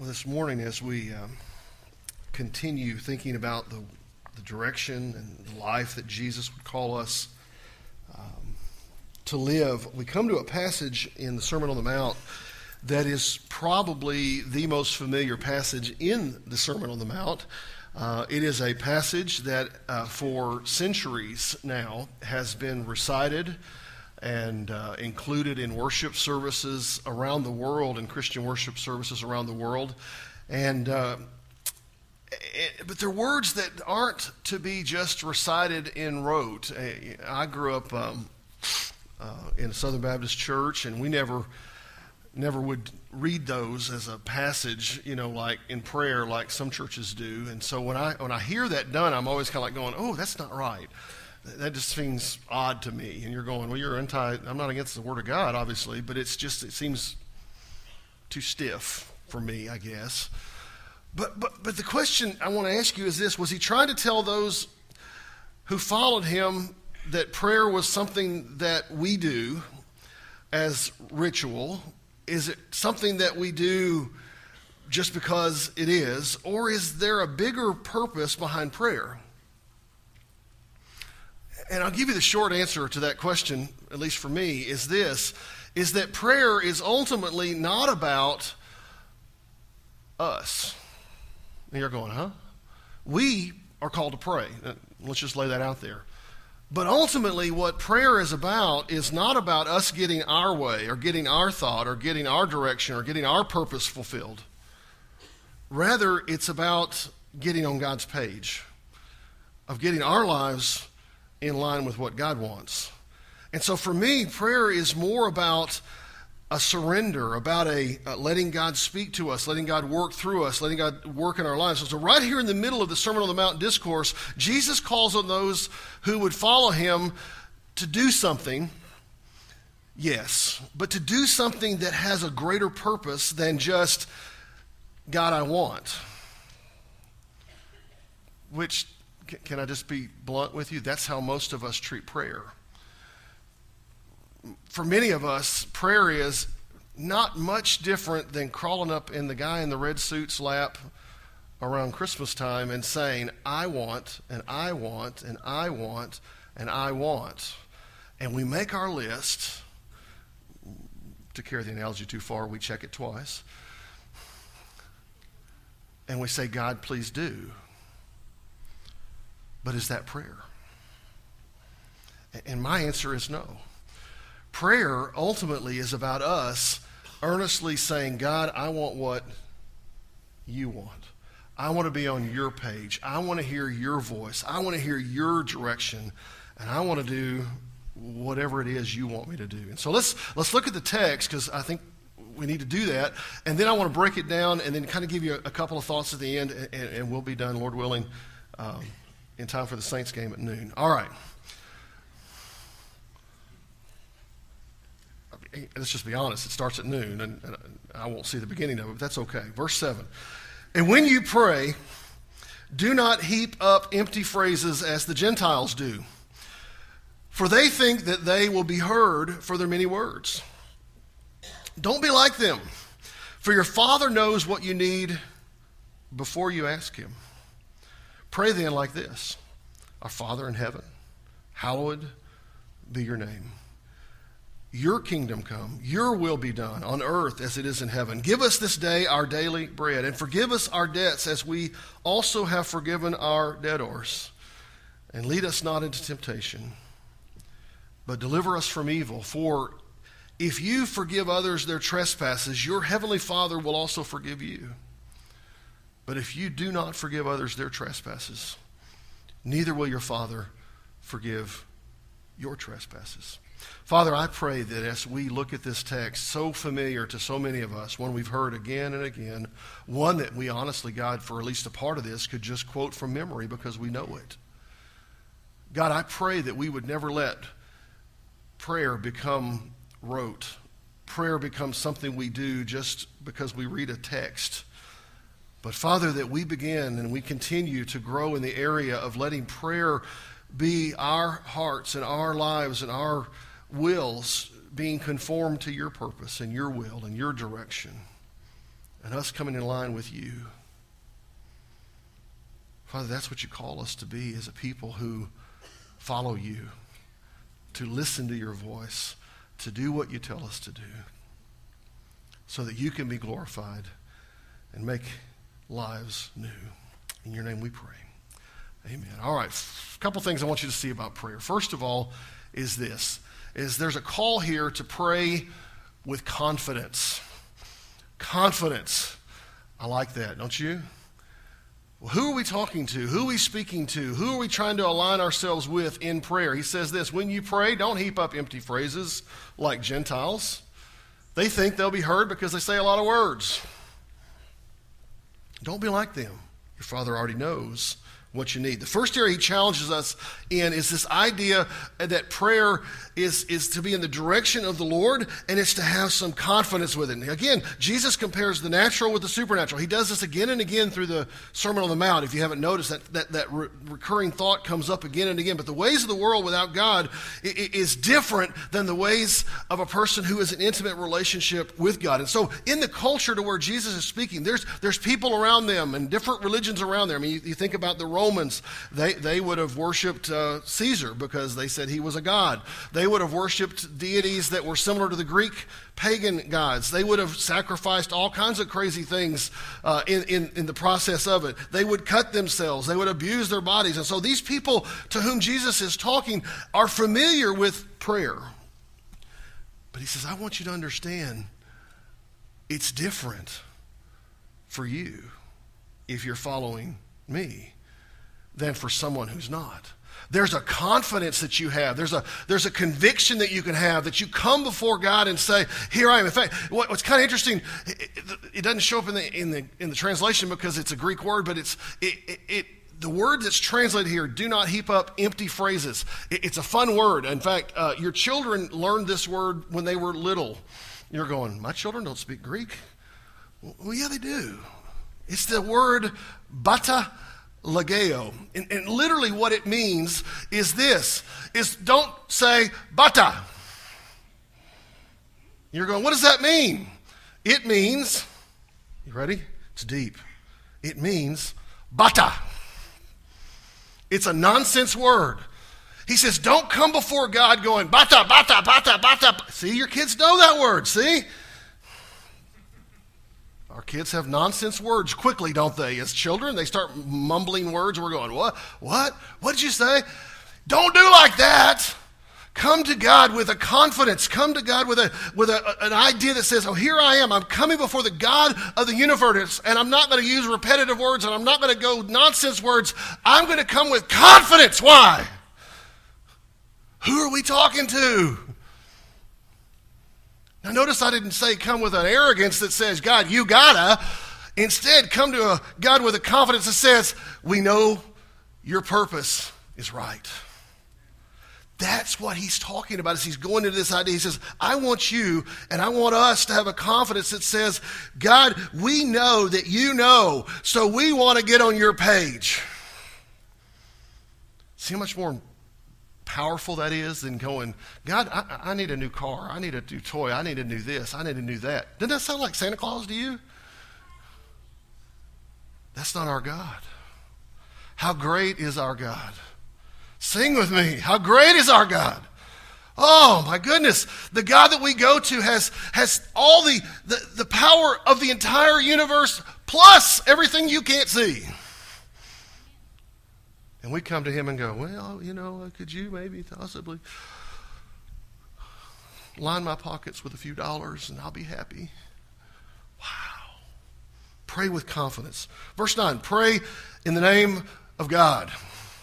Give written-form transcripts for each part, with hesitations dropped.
Well, this morning, as we continue thinking about the direction and the life that Jesus would call us to live, we come to a passage in the Sermon on the Mount that is probably the most familiar passage in the Sermon on the Mount. It is a passage that for centuries now has been recited and included in worship services around the world, in Christian worship services around the world. And but they're words that aren't to be just recited in rote. I grew up in a Southern Baptist church, and we never would read those as a passage, like in prayer, like some churches do. And so when I hear that done, I'm always kind of like going, "Oh, that's not right. That just seems odd to me." And you're going, "Well, you're I'm not against the Word of God, obviously, but it seems too stiff for me, I guess." But the question I want to ask you is this: was he trying to tell those who followed him that prayer was something that we do as ritual? Is it something that we do just because it is? Or is there a bigger purpose behind prayer? And I'll give you the short answer to that question, at least for me, is that prayer is ultimately not about us. And you're going, huh? We are called to pray. Let's just lay that out there. But ultimately, what prayer is about is not about us getting our way or getting our thought or getting our direction or getting our purpose fulfilled. Rather, it's about getting on God's page, of getting our lives in line with what God wants. And so for me, prayer is more about a surrender, about a letting God speak to us, letting God work through us, letting God work in our lives. So right here in the middle of the Sermon on the Mount discourse, Jesus calls on those who would follow him to do something, yes, but to do something that has a greater purpose than just, God, I want. Which, can I just be blunt with you? That's how most of us treat prayer. For many of us, prayer is not much different than crawling up in the guy in the red suit's lap around Christmas time and saying, I want, and I want, and I want, and I want. And we make our list. To carry the analogy too far, we check it twice. And we say, God, please do. But is that prayer? And my answer is no. Prayer ultimately is about us earnestly saying, God, I want what you want. I want to be on your page. I want to hear your voice. I want to hear your direction. And I want to do whatever it is you want me to do. And so let's look at the text, because I think we need to do that. And then I want to break it down and then kind of give you a couple of thoughts at the end, and we'll be done, Lord willing, in time for the Saints game at noon. All right. Let's just be honest, it starts at noon, and I won't see the beginning of it, but that's okay. Verse 7. And when you pray, do not heap up empty phrases as the Gentiles do, for they think that they will be heard for their many words. Don't be like them, for your Father knows what you need before you ask him. Pray then like this: Our Father in heaven, hallowed be your name. Your kingdom come, your will be done on earth as it is in heaven. Give us this day our daily bread, and forgive us our debts as we also have forgiven our debtors. And lead us not into temptation, but deliver us from evil. For if you forgive others their trespasses, your heavenly Father will also forgive you. But if you do not forgive others their trespasses, neither will your Father forgive your trespasses. Father, I pray that as we look at this text, so familiar to so many of us, one we've heard again and again, one that we honestly, God, for at least a part of this, could just quote from memory because we know it. God, I pray that we would never let prayer become rote. Prayer becomes something we do just because we read a text. But Father, that we begin and we continue to grow in the area of letting prayer be our hearts and our lives and our wills being conformed to your purpose and your will and your direction. and us coming in line with you. Father, that's what you call us to be, as a people who follow you, to listen to your voice, to do what you tell us to do, so that you can be glorified and make lives new. In your name we pray. Amen. All right, a couple things I want you to see about prayer. First of all is this, is there's a call here to pray with confidence. Confidence. I like that, don't you? Well, who are we talking to? Who are we speaking to? Who are we trying to align ourselves with in prayer? He says this, when you pray, don't heap up empty phrases like Gentiles. They think they'll be heard because they say a lot of words. Don't be like them. Your Father already knows what you need. The first area he challenges us in is this idea that prayer is to be in the direction of the Lord, and it's to have some confidence with it. And again, Jesus compares the natural with the supernatural. He does this again and again through the Sermon on the Mount. If you haven't noticed, that recurring thought comes up again and again. But the ways of the world without God is different than the ways of a person who is in intimate relationship with God. And so in the culture to where Jesus is speaking, there's people around them and different religions around there. I mean, you think about the Romans, they would have worshipped Caesar because they said he was a god. They would have worshipped deities that were similar to the Greek pagan gods. They would have sacrificed all kinds of crazy things in the process of it. They would cut themselves. They would abuse their bodies. And so these people to whom Jesus is talking are familiar with prayer. But he says, I want you to understand it's different for you if you're following me than for someone who's not. There's a confidence that you have. There's a conviction that you can have, that you come before God and say, here I am. In fact, what's kind of interesting, it doesn't show up in the translation because it's a Greek word, but the word that's translated here, do not heap up empty phrases. It's a fun word. In fact, your children learned this word when they were little. You're going, my children don't speak Greek? Well, yeah, they do. It's the word bata lageo. And literally what it means is this, is don't say bata. You're going, what does that mean? It means, you ready? It's deep. It means bata. It's a nonsense word. He says, don't come before God going, bata, bata, bata, bata. See, your kids know that word, see? Our kids have nonsense words quickly, don't they? As children, they start mumbling words. We're going, what? What? What did you say? Don't do like that. Come to God with a confidence. Come to God with an idea that says, oh, here I am. I'm coming before the God of the universe, and I'm not going to use repetitive words, and I'm not going to go nonsense words. I'm going to come with confidence. Why? Who are we talking to? Now, notice I didn't say come with an arrogance that says, God, you gotta. Instead, come to a God with a confidence that says, we know your purpose is right. That's what he's talking about as he's going into this idea. He says, I want you and I want us to have a confidence that says, God, we know that you know, so we want to get on your page. See how much more powerful that is than going, God, I need a new car. I need a new toy. I need a new this. I need a new that. Doesn't that sound like Santa Claus to you? That's not our God. How great is our God? Sing with me. How great is our God? Oh, my goodness. The God that we go to has all the power of the entire universe plus everything you can't see. And we come to him and go, well, could you maybe possibly line my pockets with a few dollars and I'll be happy? Wow. Pray with confidence. Verse 9, pray in the name of God.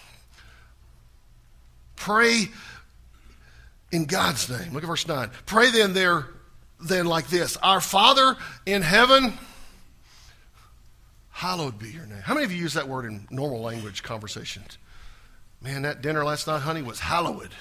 Pray in God's name. Look at verse 9. Pray then like this. Our Father in heaven, hallowed be your name. How many of you use that word in normal language conversations? Man, that dinner last night, honey, was hallowed.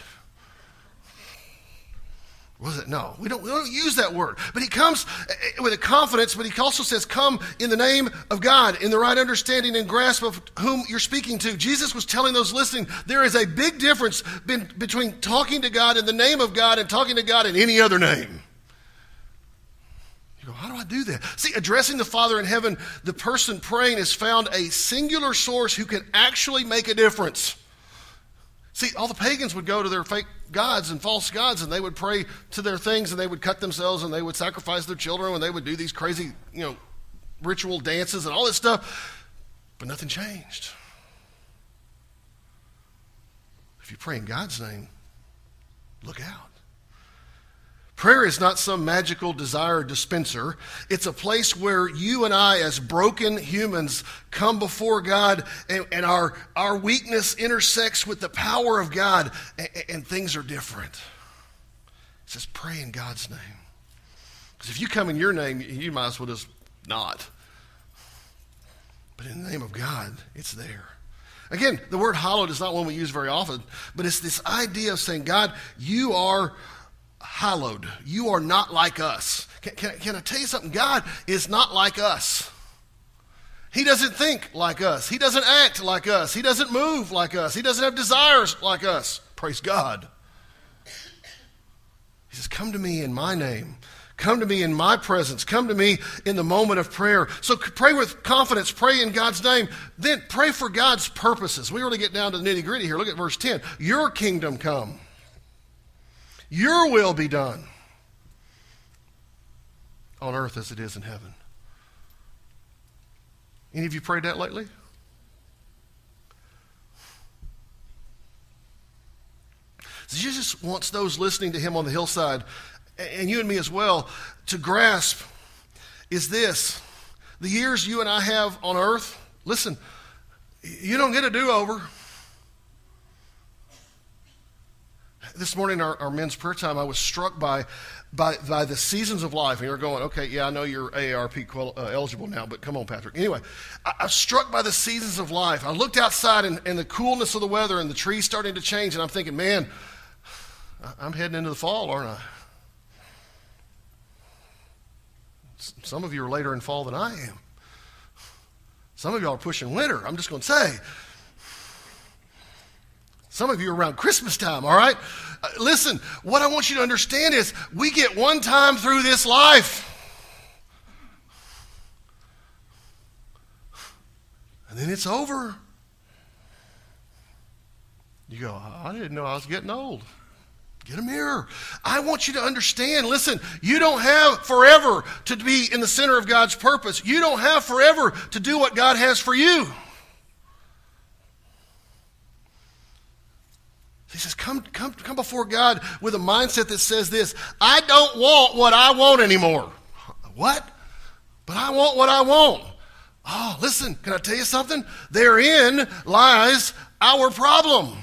Was it? No, we don't use that word. But he comes with a confidence, but he also says, come in the name of God, in the right understanding and grasp of whom you're speaking to. Jesus was telling those listening, there is a big difference between talking to God in the name of God and talking to God in any other name. You go, how do I do that? See, addressing the Father in heaven, the person praying has found a singular source who can actually make a difference. See, all the pagans would go to their fake gods and false gods, and they would pray to their things, and they would cut themselves, and they would sacrifice their children, and they would do these crazy, ritual dances and all this stuff. But nothing changed. If you pray in God's name, look out. Prayer is not some magical desire dispenser. It's a place where you and I, as broken humans, come before God, and our weakness intersects with the power of God, and things are different. It says pray in God's name. Because if you come in your name, you might as well just not. But in the name of God, it's there. Again, the word hallowed is not one we use very often, but it's this idea of saying, God, you are hallowed. You are not like us. Can I tell you something? God is not like us. He doesn't think like us. He doesn't act like us. He doesn't move like us. He doesn't have desires like us. Praise God. He says, come to me in my name. Come to me in my presence. Come to me in the moment of prayer. So pray with confidence. Pray in God's name. Then pray for God's purposes. We really get down to the nitty gritty here. Look at verse 10. Your kingdom come. Your will be done on earth as it is in heaven. Any of you prayed that lately? Jesus wants those listening to him on the hillside, and you and me as well, to grasp is this. The years you and I have on earth, listen, you don't get a do-over. This morning, our men's prayer time, I was struck by the seasons of life. And you're going, okay, yeah, I know you're AARP eligible now, but come on, Patrick. Anyway, I was struck by the seasons of life. I looked outside and the coolness of the weather and the trees starting to change, and I'm thinking, man, I'm heading into the fall, aren't I? Some of you are later in fall than I am. Some of y'all are pushing winter. I'm just going to say. Some of you are around Christmas time, all right? Listen, what I want you to understand is we get one time through this life. And then it's over. You go, I didn't know I was getting old. Get a mirror. I want you to understand, listen, you don't have forever to be in the center of God's purpose. You don't have forever to do what God has for you. He says, come before God with a mindset that says this, I don't want what I want anymore. What? But I want what I want. Oh, listen, can I tell you something? Therein lies our problem.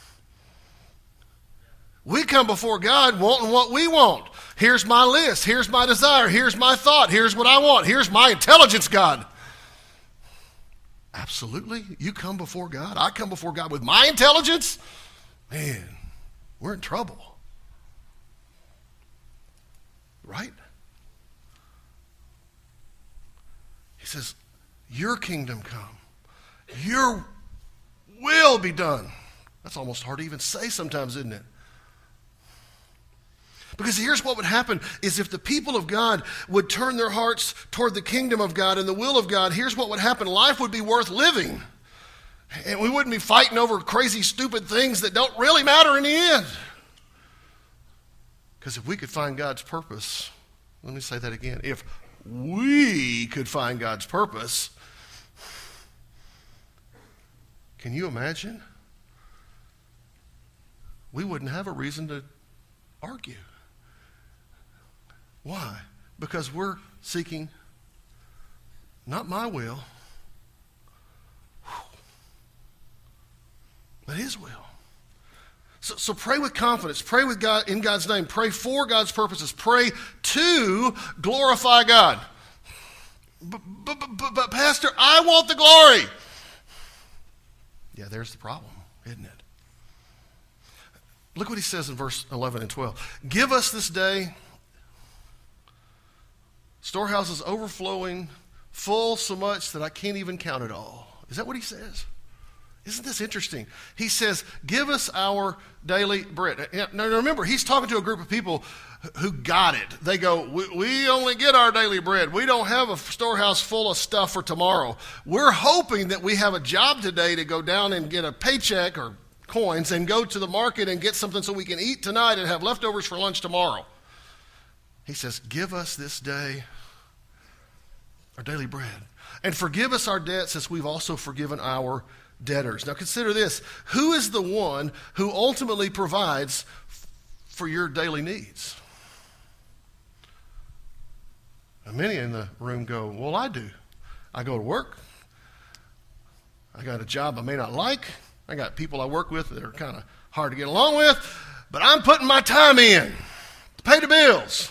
We come before God wanting what we want. Here's my list. Here's my desire. Here's my thought. Here's what I want. Here's my intelligence, God. Absolutely. You come before God. I come before God with my intelligence. Man, we're in trouble. Right? He says, your kingdom come. Your will be done. That's almost hard to even say sometimes, isn't it? Because here's what would happen is if the people of God would turn their hearts toward the kingdom of God and the will of God, here's what would happen. Life would be worth living. And we wouldn't be fighting over crazy, stupid things that don't really matter in the end. Because if we could find God's purpose, let me say that again. If we could find God's purpose, can you imagine? We wouldn't have a reason to argue. Why? Because we're seeking not my will, but his will. So pray with confidence. Pray with God in God's name. Pray for God's purposes. Pray to glorify God. But Pastor, I want the glory. Yeah, there's the problem, isn't it? Look what he says in verse 11 and 12. Give us this day storehouses overflowing, full so much that I can't even count it all. Is that what he says? Isn't this interesting? He says, give us our daily bread. Now remember, he's talking to a group of people who got it. They go, we only get our daily bread. We don't have a storehouse full of stuff for tomorrow. We're hoping that we have a job today to go down and get a paycheck or coins and go to the market and get something so we can eat tonight and have leftovers for lunch tomorrow. He says, give us this day our daily bread. And forgive us our debts as we've also forgiven our debtors. Now consider this. Who is the one who ultimately provides for your daily needs? And many in the room go, well, I do. I go to work. I got a job I may not like. I got people I work with that are kind of hard to get along with. But I'm putting my time in to pay the bills.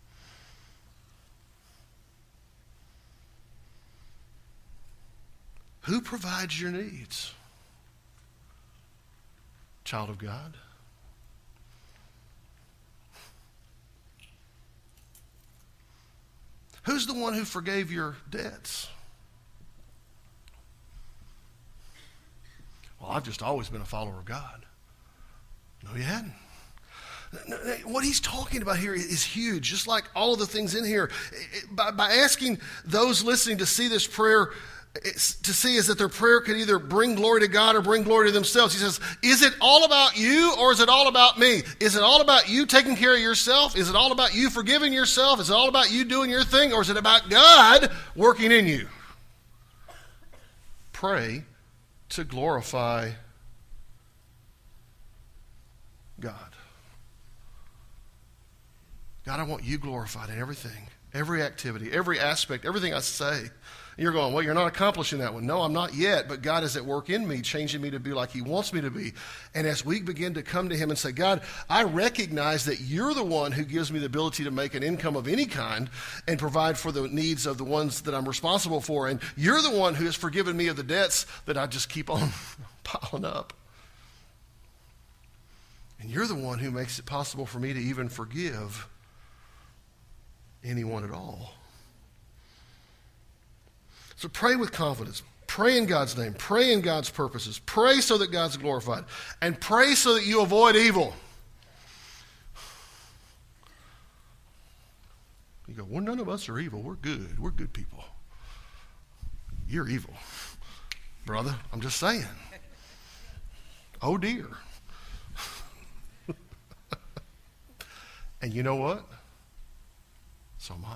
Who provides your needs? Child of God. Who's the one who forgave your debts? Well, I've just always been a follower of God. No, you hadn't. What he's talking about here is huge, just like all of the things in here. By asking those listening to see this prayer, to see is that their prayer could either bring glory to God or bring glory to themselves. He says, is it all about you or is it all about me? Is it all about you taking care of yourself? Is it all about you forgiving yourself? Is it all about you doing your thing? Or is it about God working in you? Pray to glorify God. God, I want you glorified in everything, every activity, every aspect, everything I say. You're going, well, you're not accomplishing that one. No, I'm not yet, but God is at work in me, changing me to be like he wants me to be. And as we begin to come to him and say, God, I recognize that you're the one who gives me the ability to make an income of any kind and provide for the needs of the ones that I'm responsible for. And you're the one who has forgiven me of the debts that I just keep on piling up. And you're the one who makes it possible for me to even forgive anyone at all. So pray with confidence. Pray in God's name. Pray in God's purposes. Pray so that God's glorified. And pray so that you avoid evil. You go, well, none of us are evil. We're good. We're good people. You're evil. Brother, I'm just saying. Oh, dear. And you know what? So am I.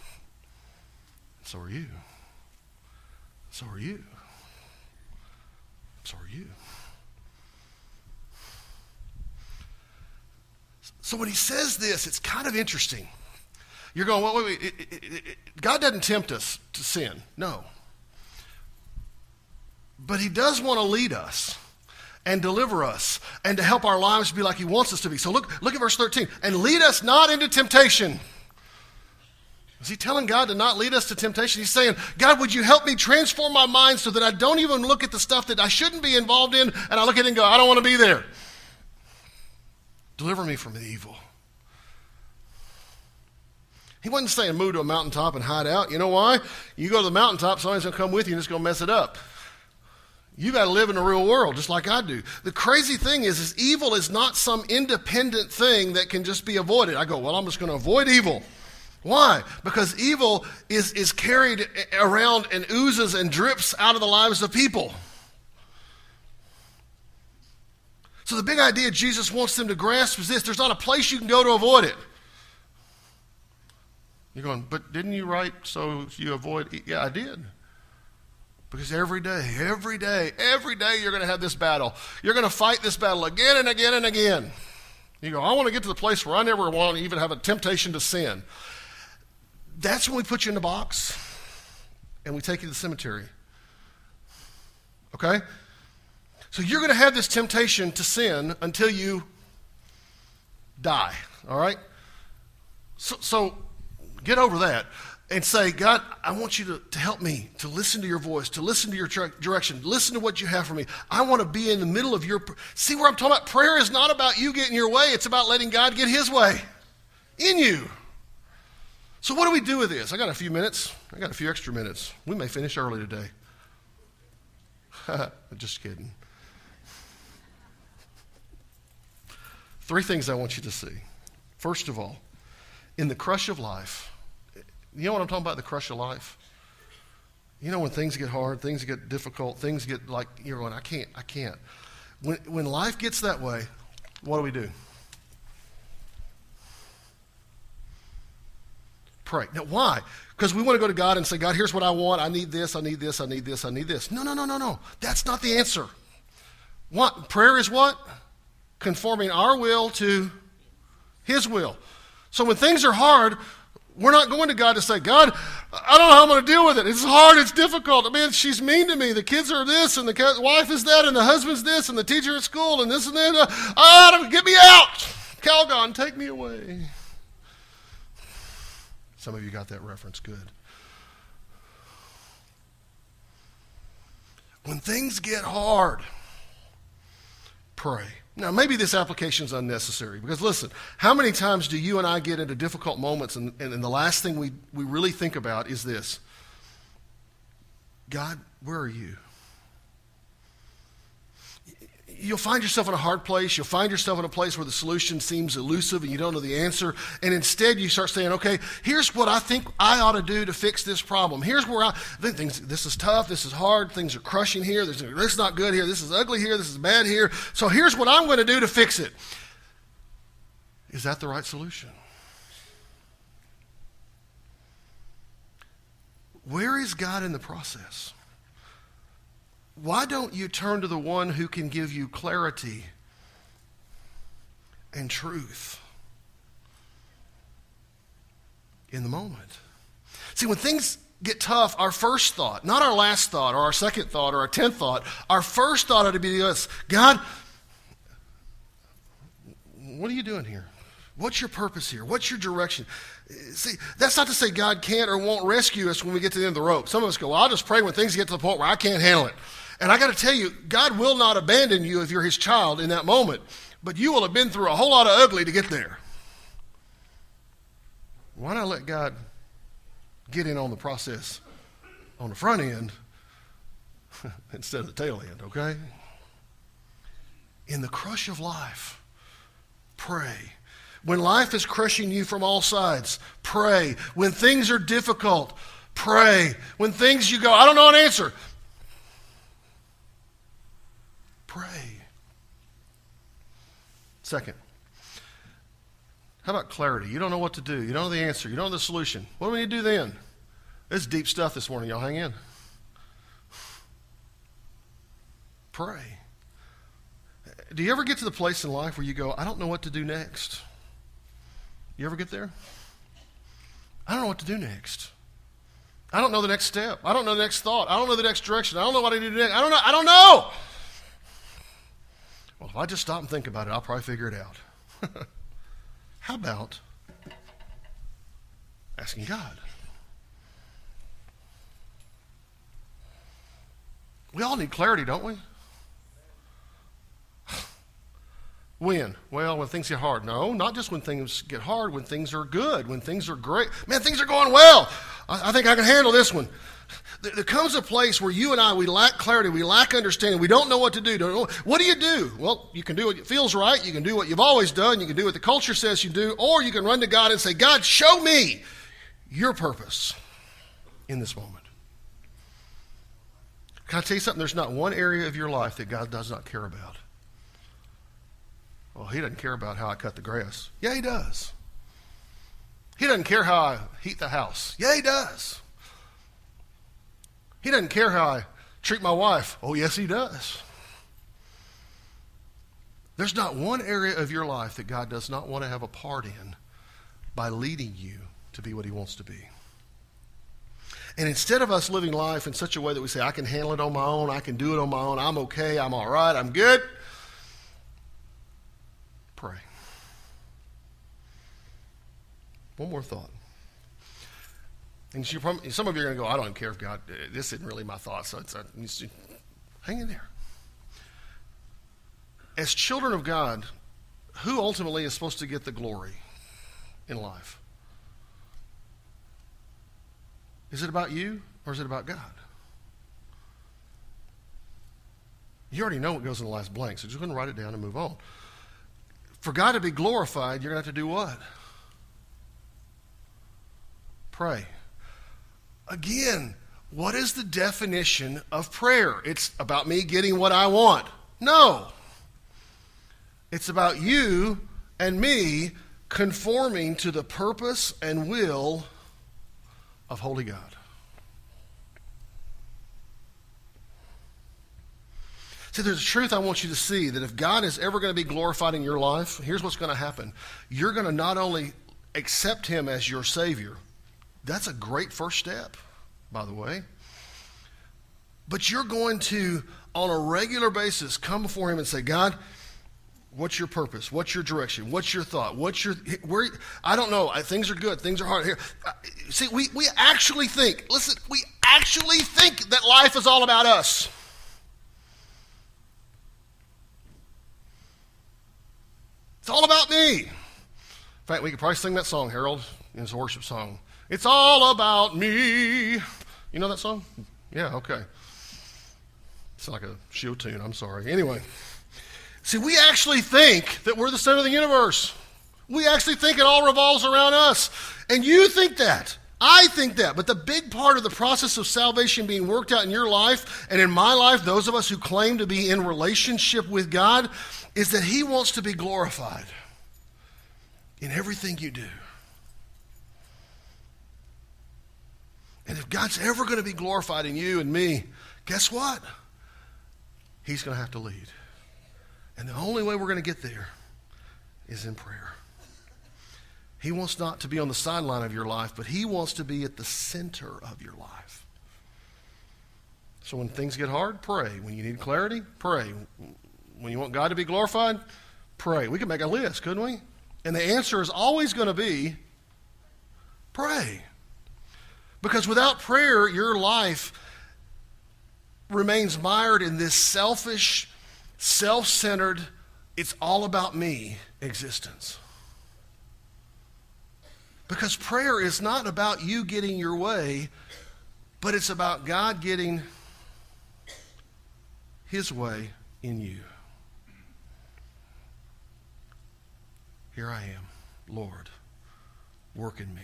So are you. So are you. So are you. So when he says this, it's kind of interesting. You're going, well, wait. God doesn't tempt us to sin. No. But he does want to lead us and deliver us and to help our lives be like he wants us to be. So look at verse 13. And lead us not into temptation. Is he telling God to not lead us to temptation? He's saying, God, would you help me transform my mind so that I don't even look at the stuff that I shouldn't be involved in, and I look at it and go, I don't want to be there. Deliver me from the evil. He wasn't saying move to a mountaintop and hide out. You know why? You go to the mountaintop, somebody's going to come with you and it's going to mess it up. You got to live in the real world just like I do. The crazy thing is evil is not some independent thing that can just be avoided. I go, well, I'm just going to avoid evil. Why? Because evil is carried around and oozes and drips out of the lives of people. So the big idea Jesus wants them to grasp is this: there's not a place you can go to avoid it. You're going, but didn't you write so you avoid? Yeah, I did. Because every day you're going to have this battle. You're going to fight this battle again and again and again. You go, I want to get to the place where I never want to even have a temptation to sin. That's when we put you in the box and we take you to the cemetery. Okay? So you're going to have this temptation to sin until you die. All right? So get over that and say, God, I want you to help me to listen to your voice, to listen to your direction, listen to what you have for me. I want to be in the middle of your... See where I'm talking about? Prayer is not about you getting your way. It's about letting God get his way in you. So what do we do with this? I got a few minutes. I got a few extra minutes. We may finish early today. Just kidding. Three things I want you to see. First of all, in the crush of life, you know what I'm talking about, the crush of life? You know when things get hard, things get difficult, things get like, you're going, I can't. When life gets that way, what do? Pray. Now, why? Because we want to go to God and say, God, here's what I want. I need this, I need this, I need this, I need this. No. That's not the answer. What? Prayer is what? Conforming our will to His will. So when things are hard, we're not going to God to say, God, I don't know how I'm going to deal with it. It's hard. It's difficult. I mean, she's mean to me. The kids are this, and the wife is that, and the husband's this, and the teacher at school, and this and that. Get me out. Calgon, take me away. Some of you got that reference. Good. When things get hard, pray. Now, maybe this application is unnecessary because, listen, how many times do you and I get into difficult moments and the last thing we really think about is this: God, where are you? You'll find yourself in a hard place. You'll find yourself in a place where the solution seems elusive and you don't know the answer. And instead you start saying, okay, here's what I think I ought to do to fix this problem. Here's where I think this is tough, this is hard, things are crushing here, this is not good here, this is ugly here, this is bad here. So here's what I'm going to do to fix it. Is that the right solution? Where is God in the process? Why don't you turn to the one who can give you clarity and truth in the moment? See, when things get tough, our first thought, not our last thought or our second thought or our 10th thought, our first thought ought to be this: God, what are you doing here? What's your purpose here? What's your direction? See, that's not to say God can't or won't rescue us when we get to the end of the rope. Some of us go, well, I'll just pray when things get to the point where I can't handle it. And I got to tell you, God will not abandon you if you're His child in that moment. But you will have been through a whole lot of ugly to get there. Why not let God get in on the process on the front end instead of the tail end, okay? In the crush of life, pray. When life is crushing you from all sides, pray. When things are difficult, pray. When things you go, I don't know an answer, pray. Second, how about clarity? You don't know what to do. You don't know the answer. You don't know the solution. What do we need to do then? This is deep stuff this morning. Y'all hang in. Pray. Do you ever get to the place in life where you go, I don't know what to do next? You ever get there? I don't know what to do next. I don't know the next step. I don't know the next thought. I don't know the next direction. I don't know what I need to do next. I don't know. Well, if I just stop and think about it, I'll probably figure it out. How about asking God? We all need clarity, don't we? When? Well, when things get hard. No, not just when things get hard, when things are good, when things are great. Man, things are going well. I think I can handle this one. There comes a place where you and I, we lack clarity, we lack understanding, we don't know what to do. What do? Well, you can do what feels right, you can do what you've always done, you can do what the culture says you do, or you can run to God and say, God, show me your purpose in this moment. Can I tell you something? There's not one area of your life that God does not care about. Well, He doesn't care about how I cut the grass. Yeah, He does. He doesn't care how I heat the house. Yeah, He does. He doesn't care how I treat my wife. Oh, yes, He does. There's not one area of your life that God does not want to have a part in by leading you to be what He wants to be. And instead of us living life in such a way that we say, I can handle it on my own, I can do it on my own, I'm okay, I'm all right, I'm good, pray. One more thought. And some of you are going to go, I don't care if God, this isn't really my thought, so hang in there. As children of God, who ultimately is supposed to get the glory in life? Is it about you or is it about God? You already know what goes in the last blank, so just go ahead and write it down and move on. For God to be glorified, you're going to have to do what? Pray. Again, what is the definition of prayer? It's about me getting what I want. No. It's about you and me conforming to the purpose and will of Holy God. See, there's a truth I want you to see, that if God is ever going to be glorified in your life, here's what's going to happen. You're going to not only accept him as your Savior, that's a great first step, by the way, but you're going to, on a regular basis, come before him and say, God, what's your purpose? What's your direction? What's your thought? Where? I don't know. Things are good. Things are hard here. See, we actually think, listen, we actually think that life is all about us. It's all about me. In fact, we could probably sing that song, Harold, in his worship song. It's all about me. You know that song? Yeah, okay. It's like a show tune. I'm sorry. Anyway. See, we actually think that we're the center of the universe. We actually think it all revolves around us. And you think that. I think that. But the big part of the process of salvation being worked out in your life and in my life, those of us who claim to be in relationship with God, is that he wants to be glorified in everything you do. And if God's ever going to be glorified in you and me, guess what? He's going to have to lead. And the only way we're going to get there is in prayer. He wants not to be on the sideline of your life, but he wants to be at the center of your life. So when things get hard, pray. When you need clarity, pray. When you want God to be glorified, pray. We can make a list, couldn't we? And the answer is always going to be pray. Because without prayer, your life remains mired in this selfish, self-centered, it's all about me existence. Because prayer is not about you getting your way, but it's about God getting his way in you. Here I am, Lord, work in me.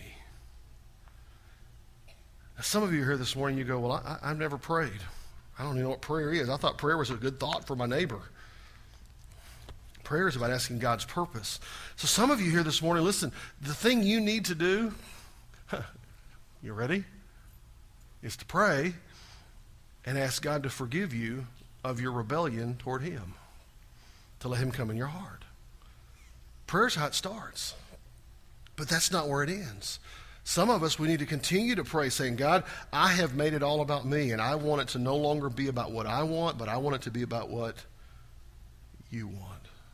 Now, some of you are here this morning, you go, well, I've never prayed. I don't even know what prayer is. I thought prayer was a good thought for my neighbor. Prayer is about asking God's purpose. So some of you here this morning, listen, the thing you need to do, you ready? Is to pray and ask God to forgive you of your rebellion toward him, to let him come in your heart. Prayer's how it starts, but that's not where it ends. Some of us, we need to continue to pray saying, God, I have made it all about me, and I want it to no longer be about what I want, but I want it to be about what you want.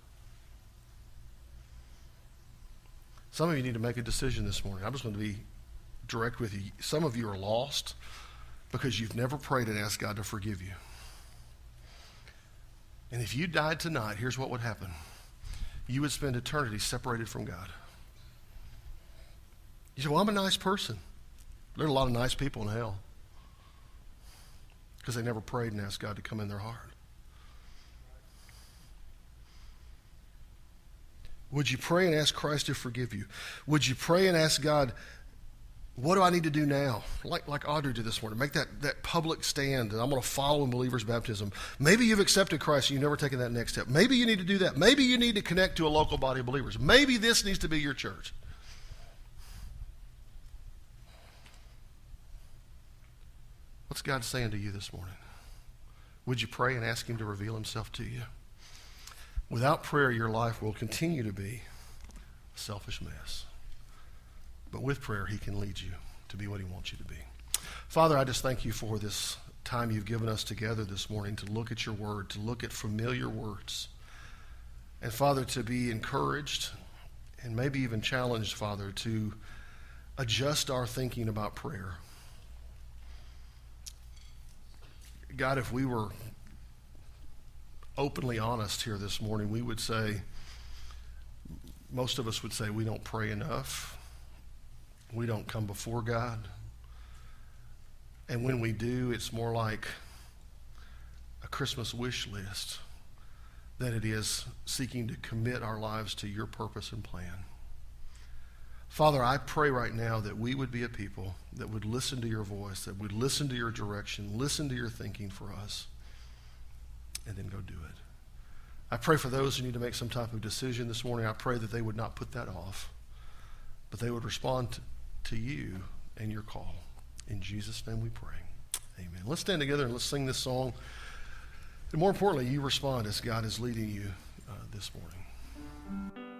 Some of you need to make a decision this morning. I'm just going to be direct with you. Some of you are lost because you've never prayed and asked God to forgive you. And if you died tonight, here's what would happen. You would spend eternity separated from God. You say, well, I'm a nice person. There are a lot of nice people in hell because they never prayed and asked God to come in their heart. Would you pray and ask Christ to forgive you? Would you pray and ask God, what do I need to do now? Like Audrey did this morning. Make that public stand, and I'm going to follow in believer's baptism. Maybe you've accepted Christ and you've never taken that next step. Maybe you need to do that. Maybe you need to connect to a local body of believers. Maybe this needs to be your church. What's God saying to you this morning? Would you pray and ask him to reveal himself to you? Without prayer, your life will continue to be a selfish mess. But with prayer, he can lead you to be what he wants you to be. Father, I just thank you for this time you've given us together this morning to look at your word, to look at familiar words. And Father, to be encouraged and maybe even challenged, Father, to adjust our thinking about prayer. God, if we were openly honest here this morning, we would say, most of us would say we don't pray enough. We don't come before God. And when we do, it's more like a Christmas wish list than it is seeking to commit our lives to your purpose and plan. Father, I pray right now that we would be a people that would listen to your voice, that would listen to your direction, listen to your thinking for us, and then go do it. I pray for those who need to make some type of decision this morning. I pray that they would not put that off, but they would respond to you and your call. In Jesus' name we pray. Amen. Let's stand together and let's sing this song. And more importantly, you respond as God is leading you this morning.